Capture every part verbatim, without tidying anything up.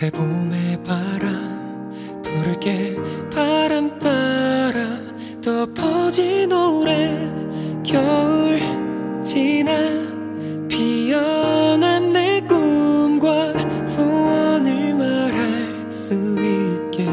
그대 봄의 바람 부를게. 바람 따라 더 퍼진 노래. 겨울 지나 피어난 내 꿈과 소원을 말할 수 있게.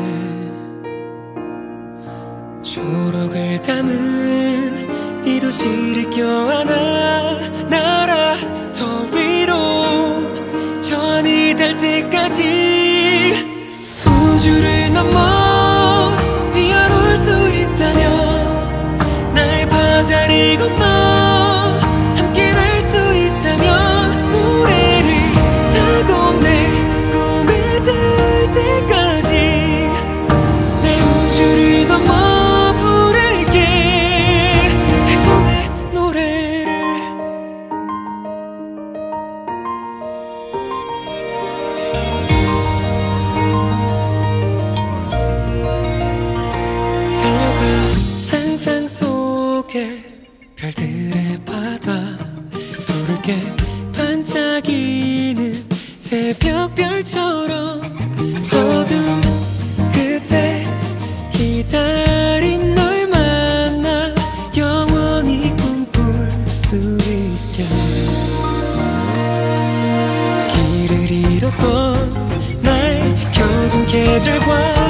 초록을 담은 이 도시를 껴안아 날아 더 위로 저 하늘 닿을 때까지. 우주를 넘어 뛰어놀 수 있다면, 나의 바다를 건너 함께 날 수 있다면, 노래를 타고 내 꿈에 닿을 때까지 내 우주를 넘어 부를게 새봄의 노래를. 달려가 상상 속에 별들의 바다 부를게. 반짝이는 새벽별처럼 어둠 끝에 기다린 널 만나 영원히 꿈꿀 수 있게. 길을 잃었던 날 지켜준 계절과